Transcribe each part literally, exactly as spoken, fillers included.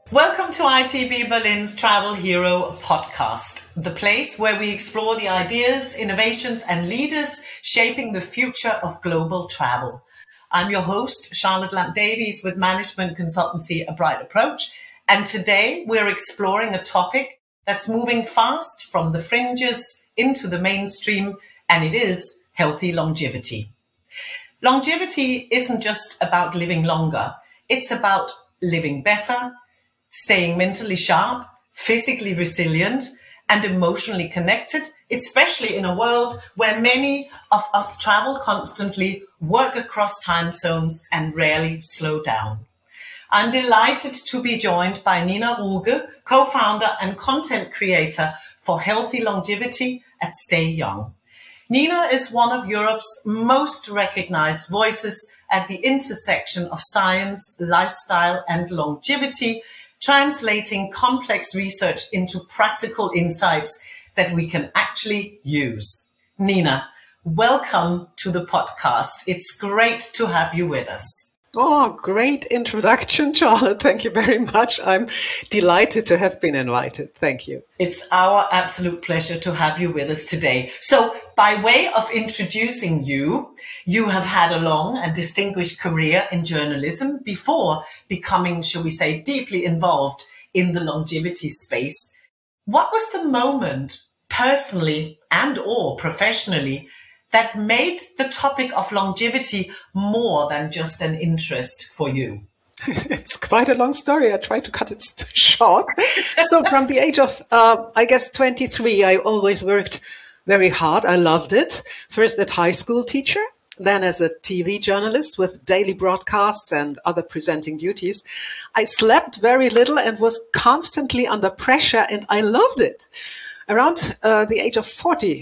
Welcome to I T B Berlin's Travel Hero podcast, the place where we explore the ideas, innovations, and leaders shaping the future of global travel. I'm your host, Charlotte Lamp-Davies with management consultancy A Bright Approach, and today we're exploring a topic that's moving fast from the fringes into the mainstream, and it is healthy longevity. Longevity isn't just about living longer, it's about living better, staying mentally sharp, physically resilient, and emotionally connected, especially in a world where many of us travel constantly, work across time zones, and rarely slow down. I'm delighted to be joined by Nina Ruge, co-founder and content creator for Healthy Longevity at Stay Young. Nina is one of Europe's most recognized voices at the intersection of science, lifestyle, and longevity, translating complex research into practical insights that we can actually use. Nina, welcome to the podcast. It's great to have you with us. Oh, great introduction, Charlotte. Thank you very much. I'm delighted to have been invited. Thank you. It's our absolute pleasure to have you with us today. So, by way of introducing you, you have had a long and distinguished career in journalism before becoming, shall we say, deeply involved in the longevity space. What was the moment, personally and or professionally, that made the topic of longevity more than just an interest for you? It's quite a long story. I try to cut it short. So from the age of, uh, I guess, twenty-three, I always worked very hard. I loved it. First as high school teacher, then as a T V journalist with daily broadcasts and other presenting duties. I slept very little and was constantly under pressure, and I loved it. Around uh, the age of forty,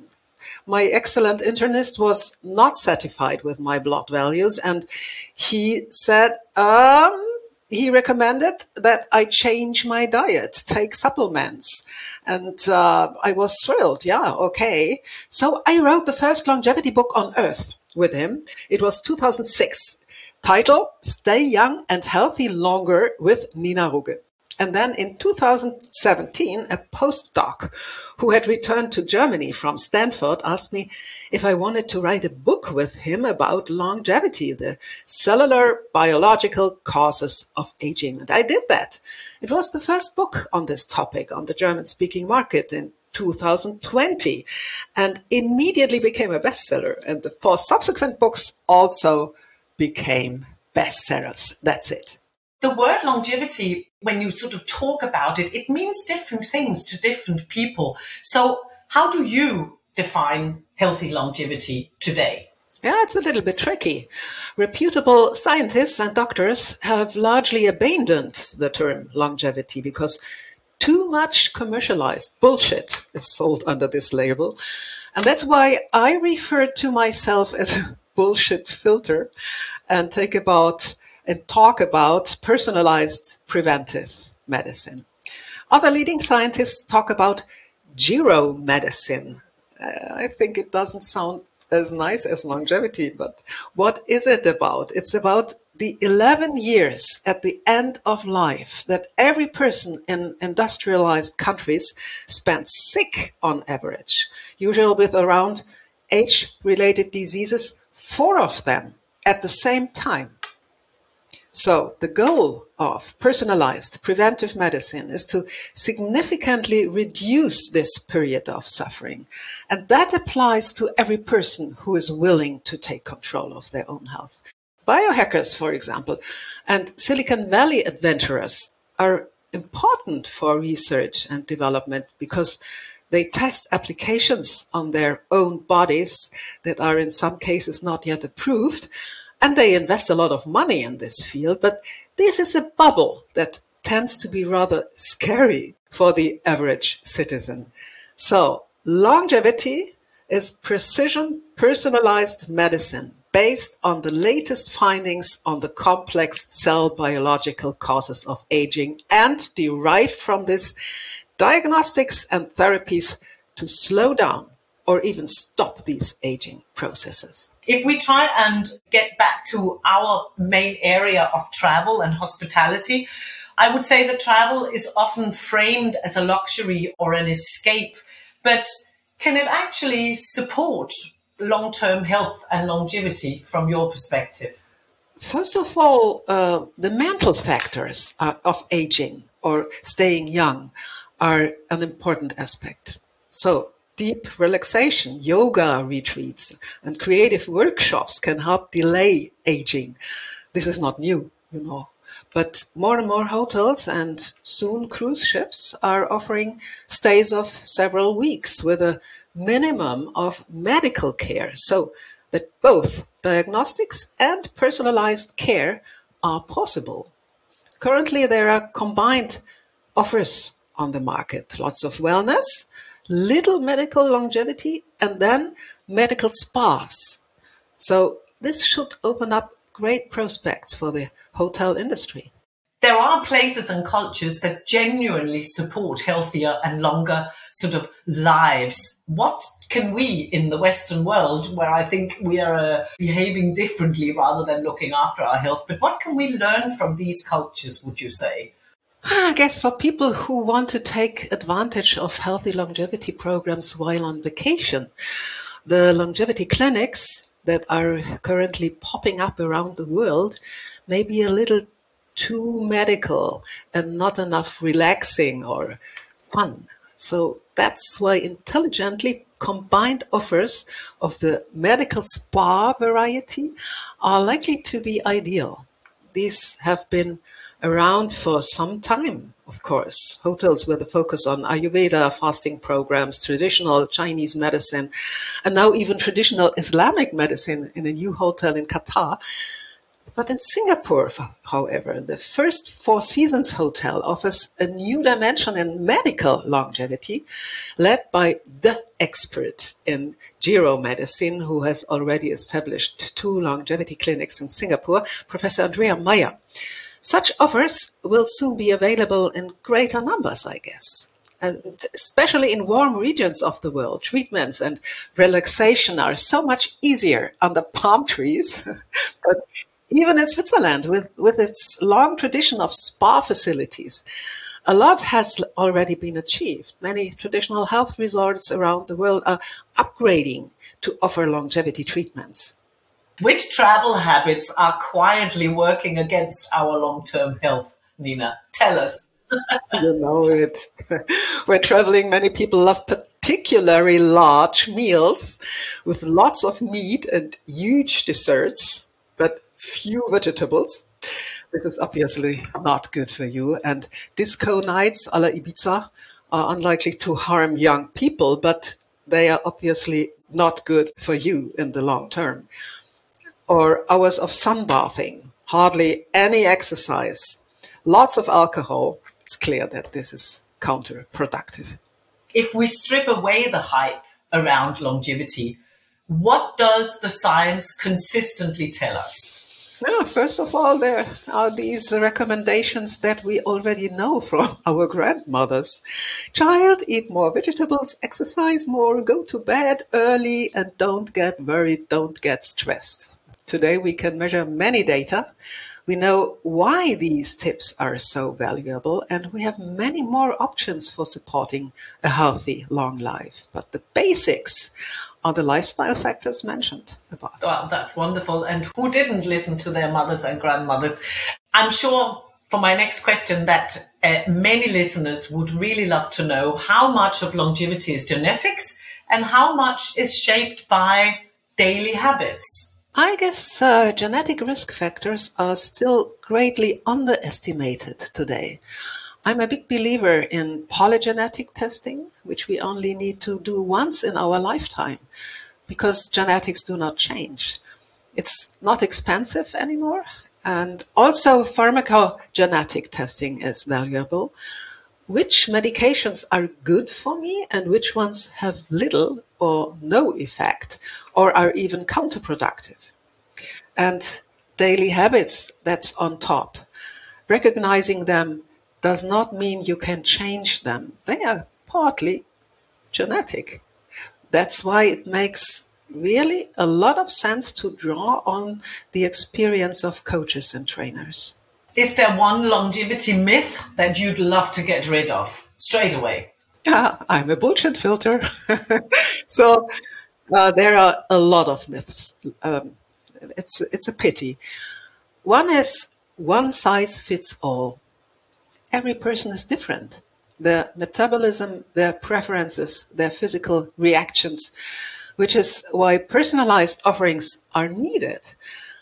my excellent internist was not satisfied with my blood values, and he said, um, he recommended that I change my diet, take supplements. And uh, I was thrilled. Yeah, okay. So I wrote the first longevity book on earth with him. It was two thousand six. Title, Stay Young and Healthy Longer with Nina Ruge. And then in two thousand seventeen, a postdoc who had returned to Germany from Stanford asked me if I wanted to write a book with him about longevity, the cellular biological causes of aging. And I did that. It was the first book on this topic on the German-speaking market in two thousand twenty, and immediately became a bestseller. And the four subsequent books also became bestsellers. That's it. The word longevity, when you sort of talk about it, it means different things to different people. So how do you define healthy longevity today? Yeah, it's a little bit tricky. Reputable scientists and doctors have largely abandoned the term longevity because too much commercialized bullshit is sold under this label. And that's why I refer to myself as a bullshit filter and take about and talk about personalized preventive medicine. Other leading scientists talk about gero medicine. Uh, I think it doesn't sound as nice as longevity, but what is it about? It's about the eleven years at the end of life that every person in industrialized countries spends sick on average, usually with around age-related diseases, four of them at the same time. So the goal of personalized preventive medicine is to significantly reduce this period of suffering. And that applies to every person who is willing to take control of their own health. Biohackers, for example, and Silicon Valley adventurers are important for research and development because they test applications on their own bodies that are in some cases not yet approved. And they invest a lot of money in this field, but this is a bubble that tends to be rather scary for the average citizen. So longevity is precision personalized medicine based on the latest findings on the complex cell biological causes of aging and derived from this diagnostics and therapies to slow down or even stop these aging processes. If we try and get back to our main area of travel and hospitality, I would say that travel is often framed as a luxury or an escape, but can it actually support long-term health and longevity from your perspective? First of all, uh, the mental factors uh, of aging or staying young are an important aspect. So, deep relaxation, yoga retreats, and creative workshops can help delay aging. This is not new, you know. But more and more hotels and soon cruise ships are offering stays of several weeks with a minimum of medical care, so that both diagnostics and personalized care are possible. Currently, there are combined offers on the market, lots of wellness, little medical longevity, and then medical spas. So this should open up great prospects for the hotel industry. There are places and cultures that genuinely support healthier and longer sort of lives. What can we in the Western world, where I think we are uh, behaving differently rather than looking after our health, but what can we learn from these cultures, would you say? I guess for people who want to take advantage of healthy longevity programs while on vacation, the longevity clinics that are currently popping up around the world may be a little too medical and not enough relaxing or fun. So that's why intelligently combined offers of the medical spa variety are likely to be ideal. These have been around for some time, of course. Hotels with a focus on Ayurveda, fasting programs, traditional Chinese medicine, and now even traditional Islamic medicine in a new hotel in Qatar. But in Singapore, however, the first Four Seasons Hotel offers a new dimension in medical longevity, led by the expert in geromedicine, who has already established two longevity clinics in Singapore, Professor Andrea Meyer. Such offers will soon be available in greater numbers, I guess. And especially in warm regions of the world, treatments and relaxation are so much easier under palm trees. But even in Switzerland, with, with its long tradition of spa facilities, a lot has already been achieved. Many traditional health resorts around the world are upgrading to offer longevity treatments. Which travel habits are quietly working against our long-term health, Nina? Tell us. You know it. When traveling, many people love particularly large meals with lots of meat and huge desserts, but few vegetables. This is obviously not good for you. And disco nights a la Ibiza are unlikely to harm young people, but they are obviously not good for you in the long term. Or hours of sunbathing, hardly any exercise, lots of alcohol. It's clear that this is counterproductive. If we strip away the hype around longevity, what does the science consistently tell us? Yeah, first of all, there are these recommendations that we already know from our grandmothers. Child, eat more vegetables, exercise more, go to bed early, and don't get worried, don't get stressed. Today we can measure many data. We know why these tips are so valuable, and we have many more options for supporting a healthy, long life. But the basics are the lifestyle factors mentioned above. Well, that's wonderful. And who didn't listen to their mothers and grandmothers? I'm sure for my next question that uh, many listeners would really love to know how much of longevity is genetics and how much is shaped by daily habits. I guess uh, genetic risk factors are still greatly underestimated today. I'm a big believer in polygenetic testing, which we only need to do once in our lifetime, because genetics do not change. It's not expensive anymore, and also pharmacogenetic testing is valuable. Which medications are good for me and which ones have little or no effect, or are even counterproductive. And daily habits, that's on top. Recognizing them does not mean you can change them. They are partly genetic. That's why it makes really a lot of sense to draw on the experience of coaches and trainers. Is there one longevity myth that you'd love to get rid of straight away? Ah, I'm a bullshit filter. so uh, there are a lot of myths. Um, it's, it's a pity. One is one size fits all. Every person is different. Their metabolism, their preferences, their physical reactions, which is why personalized offerings are needed.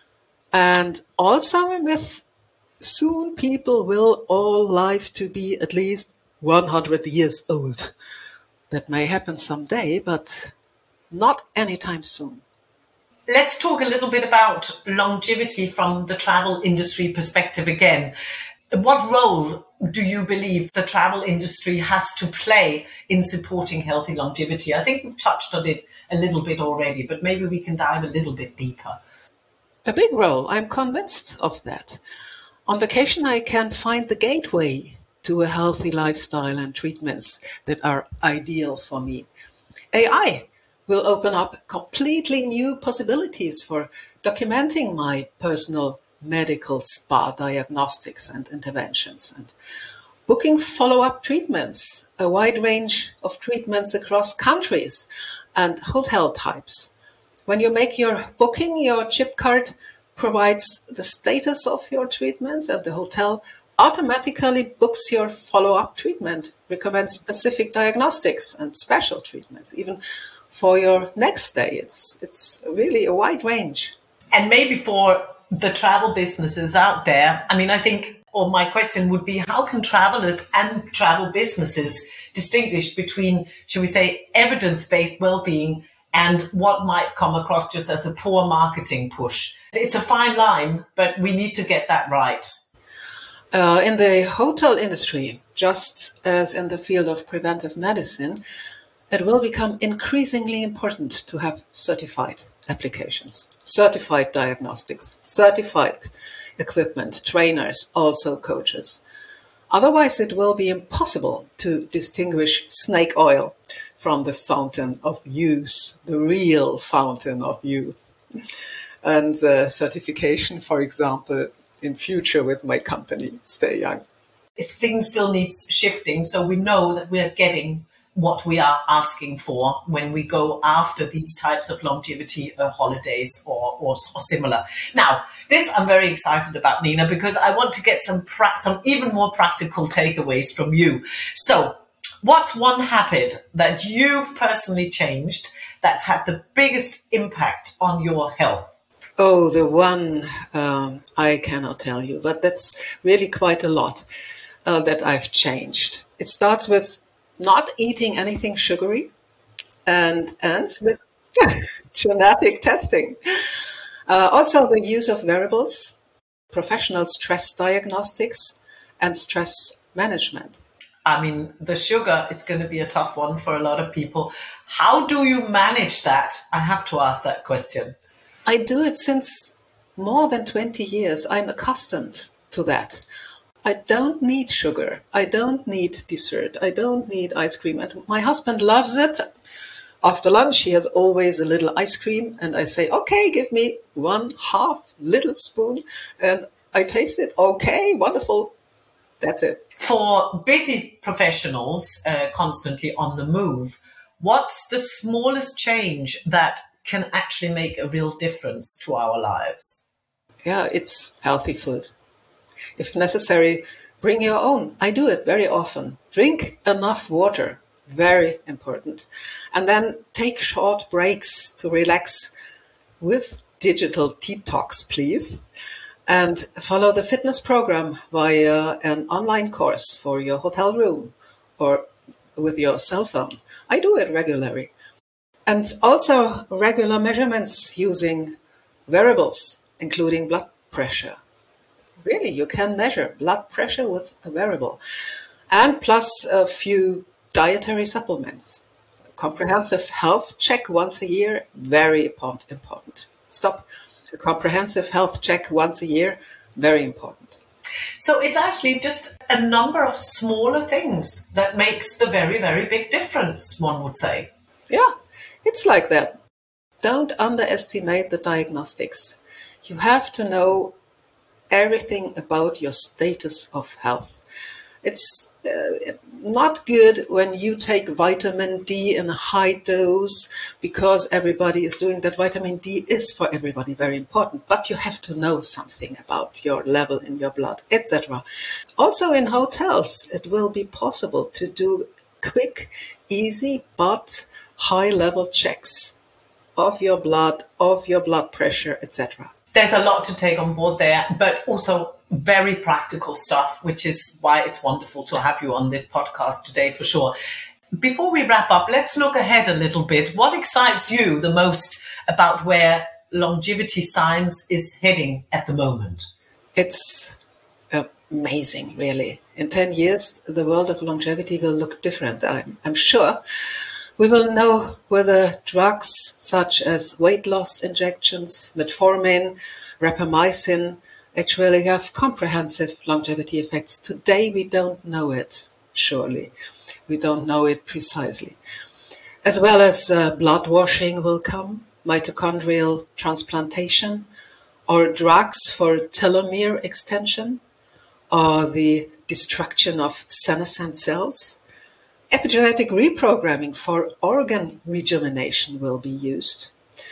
And also a myth, soon people will all live to be at least one hundred years old. That may happen someday, but not anytime soon. Let's talk a little bit about longevity from the travel industry perspective again. What role do you believe the travel industry has to play in supporting healthy longevity? I think we've touched on it a little bit already, but maybe we can dive a little bit deeper. A big role, I'm convinced of that. On vacation, I can find the gateway to a healthy lifestyle and treatments that are ideal for me. A I will open up completely new possibilities for documenting my personal medical spa diagnostics and interventions and booking follow-up treatments, a wide range of treatments across countries and hotel types. When you make your booking, your chip card provides the status of your treatments and the hotel automatically books your follow-up treatment, recommends specific diagnostics and special treatments, even for your next stay. It's, it's really a wide range. And maybe for the travel businesses out there, I mean, I think, or my question would be, how can travelers and travel businesses distinguish between, should we say, evidence-based well-being and what might come across just as a poor marketing push? It's a fine line, but we need to get that right. Uh, in the hotel industry, just as in the field of preventive medicine, it will become increasingly important to have certified applications, certified diagnostics, certified equipment, trainers, also coaches. Otherwise, it will be impossible to distinguish snake oil from the fountain of youth, the real fountain of youth. And uh, certification, for example, in future with my company, Stay Young. Things still needs shifting, so we know that we're getting what we are asking for when we go after these types of longevity uh, holidays or, or, or similar. Now, this I'm very excited about, Nina, because I want to get some pra- some even more practical takeaways from you. So, what's one habit that you've personally changed that's had the biggest impact on your health? Oh, the one um, I cannot tell you, but that's really quite a lot uh, that I've changed. It starts with not eating anything sugary and ends with genetic testing. Uh, also, the use of wearables, professional stress diagnostics, and stress management. I mean, the sugar is going to be a tough one for a lot of people. How do you manage that? I have to ask that question. I do it since more than twenty years. I'm accustomed to that. I don't need sugar. I don't need dessert. I don't need ice cream. And my husband loves it. After lunch, he has always a little ice cream. And I say, okay, give me one half little spoon. And I taste it. Okay, wonderful. That's it. For busy professionals uh, constantly on the move, what's the smallest change that can actually make a real difference to our lives? Yeah, it's healthy food. If necessary, bring your own. I do it very often. Drink enough water. Very important. And then take short breaks to relax with digital detox, please. And follow the fitness program via an online course for your hotel room or with your cell phone. I do it regularly. And also regular measurements using wearables, including blood pressure. Really, you can measure blood pressure with a wearable. And plus a few dietary supplements. Comprehensive health check once a year, very important. Stop. A comprehensive health check once a year, very important. So it's actually just a number of smaller things that makes the very, very big difference, one would say. Yeah, it's like that. Don't underestimate the diagnostics. You have to know everything about your status of health. It's uh, not good when you take vitamin D in a high dose because everybody is doing that. Vitamin D is for everybody very important, but you have to know something about your level in your blood, et cetera. Also in hotels, it will be possible to do quick, easy, but high-level checks of your blood, of your blood pressure, et cetera. There's a lot to take on board there, but also very practical stuff, which is why it's wonderful to have you on this podcast today for sure. Before we wrap up, let's look ahead a little bit. What excites you the most about where longevity science is heading at the moment? It's amazing, really. In ten years, the world of longevity will look different, I'm, I'm sure. We will know whether drugs such as weight loss injections, metformin, rapamycin actually have comprehensive longevity effects. Today we don't know it, surely. We don't know it precisely. As well as uh, blood washing will come, mitochondrial transplantation, or drugs for telomere extension, or the destruction of senescent cells. Epigenetic reprogramming for organ rejuvenation will be used,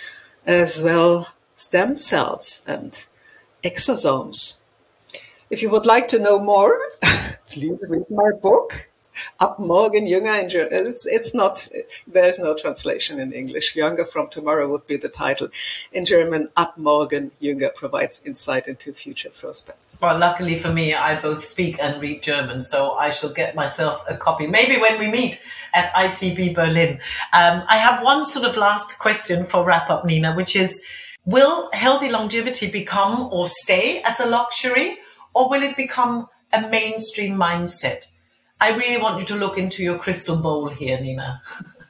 as well stem cells and exosomes. If you would like to know more, please read my book, Ab morgen jünger in German. It's, it's not, there's no translation in English. Younger from tomorrow would be the title. In German, Ab morgen jünger provides insight into future prospects. Well, luckily for me, I both speak and read German, so I shall get myself a copy. Maybe when we meet at I T B Berlin. Um, I have one sort of last question for wrap up, Nina, which is, will healthy longevity become or stay as a luxury, or will it become a mainstream mindset? I really want you to look into your crystal bowl here, Nina.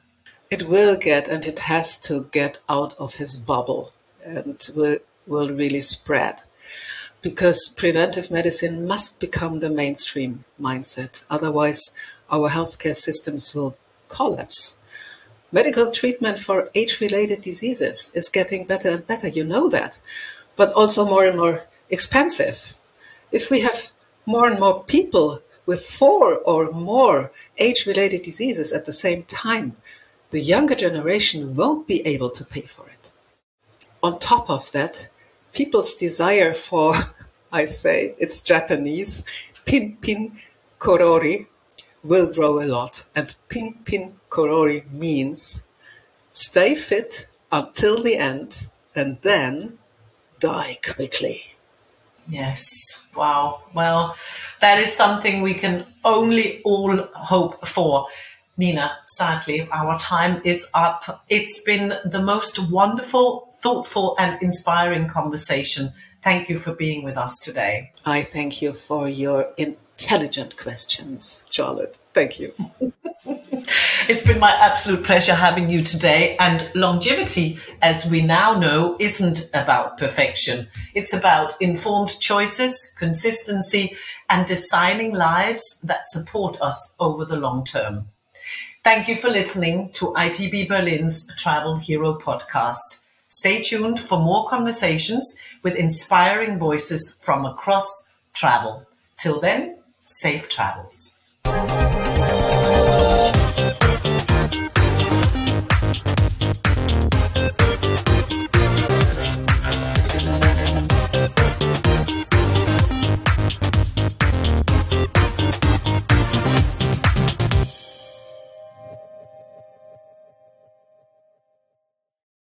It will get, and it has to get out of his bubble, and will, will really spread. Because preventive medicine must become the mainstream mindset. Otherwise, our healthcare systems will collapse. Medical treatment for age-related diseases is getting better and better, you know that, but also more and more expensive. If we have more and more people with four or more age-related diseases at the same time, the younger generation won't be able to pay for it. On top of that, people's desire for, I say, it's Japanese, pin pin korori, will grow a lot. And pin pin korori means stay fit until the end and then die quickly. Yes. Wow. Well, that is something we can only all hope for. Nina, sadly, our time is up. It's been the most wonderful, thoughtful and inspiring conversation. Thank you for being with us today. I thank you for your intelligent questions, Charlotte. Thank you. It's been my absolute pleasure having you today. And longevity, as we now know, isn't about perfection. It's about informed choices, consistency, and designing lives that support us over the long term. Thank you for listening to I T B Berlin's Travel Hero podcast. Stay tuned for more conversations with inspiring voices from across travel. Till then, safe travels.